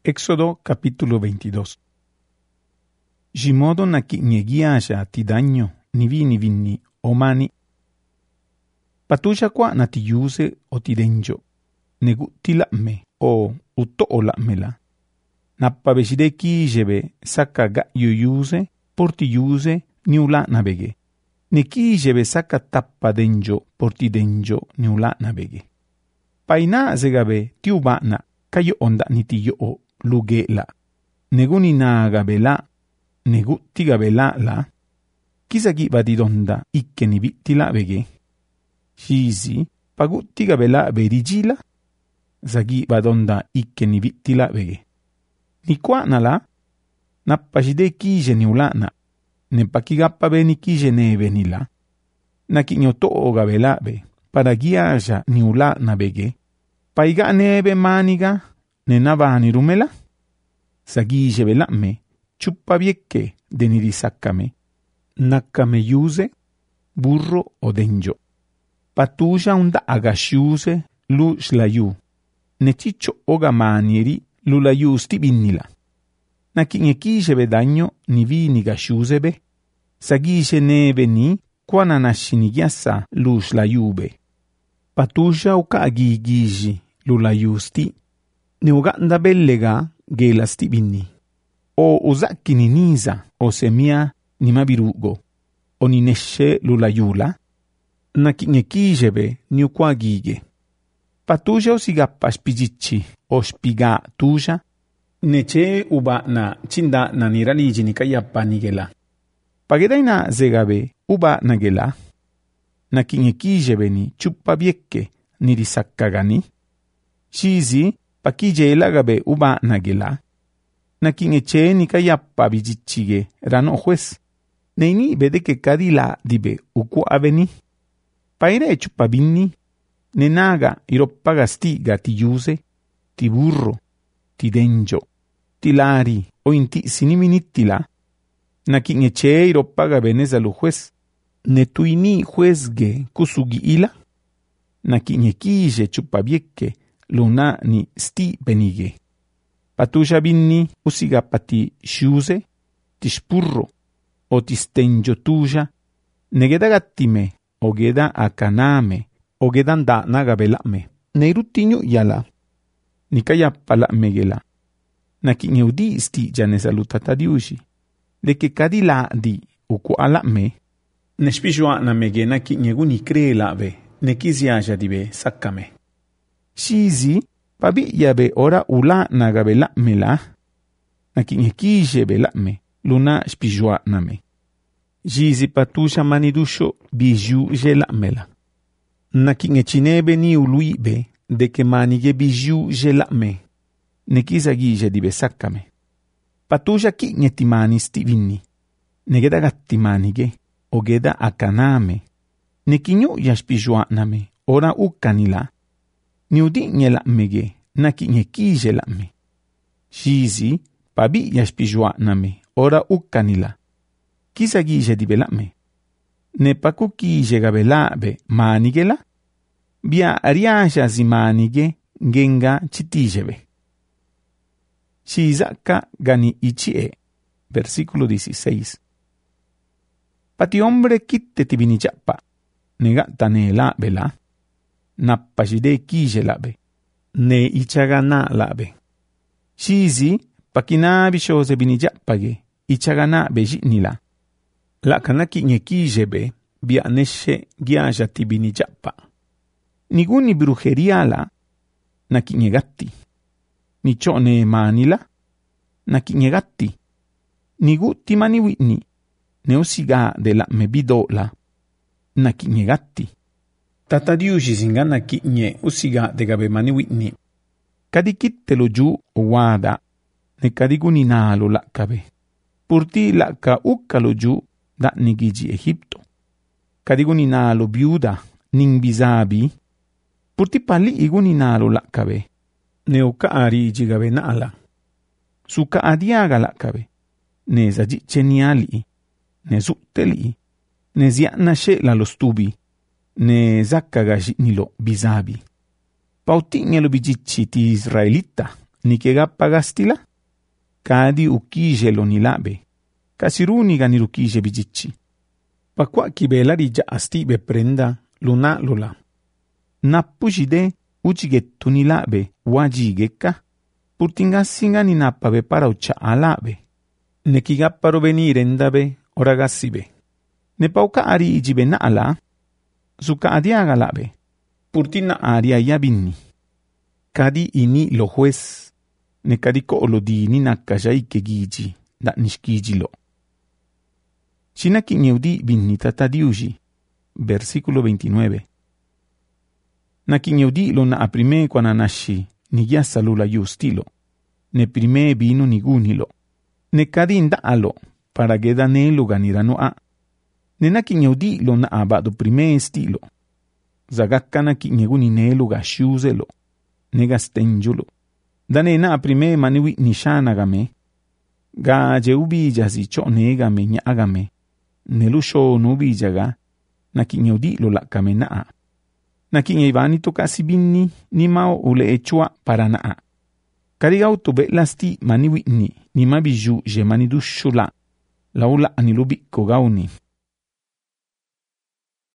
Éxodo capítulo 22. Jimodo na ki'ñeguiaya ti daño ni vinni omani. Patuya kwa na ti yuse o ti denjo. Negu ti la'me o uto'o la'mela. Nappa beshide kijebe saka ga yuse por ti yuse ni ula'na bege. Ne kijebe saka tappa denjo por ti denjo ni ula'na bege. Paina zegabe ti uba'na kayo onda ni ti yo'o lugela. Negu ni naga bela, negu tiga bela la. Kisagi badi donda ikke ni bittila bege. Shizi pagu tiga bela berijila. Zagi badonda ikke ni bittila bege. Ni kwa nala, nappashide kije ni ulana. Ne pakigappa be ni kije neve ni la. Naki nyoto ga bela be, para giaja ni ulana bege. Paiga neve maniga, ne navani rumela. Sagije belame, chuppa viekke de ni risaccame. Naccame yuse, burro o denjo. Patuja unda agasciuse, lu slayu. Ne ciccio oga manieri, lu layu stibinnila. Nakinye kije bedagno, ni vini gasciusebe. Sagije neve ni, quana nascini ghiassa, lu slayube. Patuja uka agigiji, lu layu sti. Ne uganda bellega, gela stibinni. O usacchi ni nisa, o semia ni mabirugo. O ni nesce lulayula. Na kinye kijebe ni ukwa gige. Patuja o sigappa spigicci o spiga tuja. Nece uba na cinda na ni raligi ni kayappa ni gela. Pagedaina zegabe uba na gela. Na kinye kijebe ni chuppa biekke ni risaccagani. Shizi pakije lagabe uba nagela. Nakin eche ni kayappa bijichige rano juez. Neini bede que kadila dibe uku aveni. Paire chupa binni. Nenaga iroppaga stiga ti yuse, ti burro, ti denjo, ti lari o inti siniminittila. Nakin eche iroppaga beneza lu juez. Netuini juezge kusugi ila. Nakin ekije chupa biekke. Luna ni sti benige. Patuja binni usiga pati shiuse, ti spurro, o ti stenjo tuja, negeda gattime, o geda akaname, o gedan da nagabelame, neiruttinyu yala, ni kayappa la'megela, na kinyeudi sti jane salutata diushi, de que kadila di uku ala'me, ne spijua na mege na kinyegu ni kree la'be, ne kiziaja dibe sakkame. Shizi, pabi yabe ora ula nagabe la'mela, na kinekije be la'me, luna spijua name. Shizi patusha manidusho biju je la'mela. Na kinechinebe ni uluibe, de que manige biju je la'me, ne kizagije dibe sakkame. Patusha kinyeti mani stivinni, ne geda gatti manige, o geda akaname, ne kinyo ya spijua name, ora ukkanila. Ni udinye la'mege, na kinye kije la'me. Shizi, pabi ya spijua name, ora ukkanila. Kisa gije dibe la'me. Ne paku kije gabe la'be manigela, bia riasha zi manige, genga chitijebe. Shizaka gani ichie, versículo 16. Pati hombre kitte ti binichapa, negata ne la'be la. Nappashide kije labe, ne ichagana labe. Shizi, pakina bishose binijappage, ichagana bejinila. La kanaki nye kijebe, bia neshe giaja ti binijappa. Niguni brujeria la, na kinyegatti. Ni chone manila, na kinyegatti. Nigutti mani witni, ne usiga de la mebido la, na kinyegatti. Tata diushi singana kinye usiga de gabe mani witni. Kadi kittelo giù wada, ne kadiguni nalo lakabe. Purti laka ukkalo giù da nigiji Egipto. Kadiguni nalo biuda, ning bisabi. Purti pali iguni nalo lakabe. Ne uka ariji gabe nala. Suka adiaga lakabe. Ne zajiche niali. Ne zutteli. Ne ziana shela lo stubi. Ne zakkaga nilo bisabi. Pautinye lo bijicci ti israelita, ni que gapa gastila, kadi ukije lo ni labe, kasiruniga ni rukije bijichi. Pakwa kibela rija astibe prenda luna lola. Nappu jide uchigetu ni labe wajigeka, purtingassinga ni nappabe para ucha alabe. Ne kigapparo venire endabe oragassibe. Ne pauka ari ijibe naala, suka adiaga labe, purtina aria yabinni. Kadi ini lo juez, ne kadiko lo dini nakajai kegiji, da nishkijilo. Shinaki nyeudi binni tatadiuji, versículo 29. Naki nyeudi lo na aprime kwananashi, ni yasalula yustilo, ne prime vino ni gunilo, ne kadinda alo, para gedane lo ganirano a. Ne naki nyeudi lo na abado prime estilo, zagakana ki nyeguni nelo gashiuzelo, ne gastenjulo. Dane na aprime maniwi nishanagame, ga jeubi jazi cho negame nyagame, nelusho nubi jaga, naki nyeudi lo lakame naa. Naki nyevani to kasi binni ni mao ule echua para naa. Karigau to belasti maniwi ni mabiju je manidushu la ula anilubi kogauni.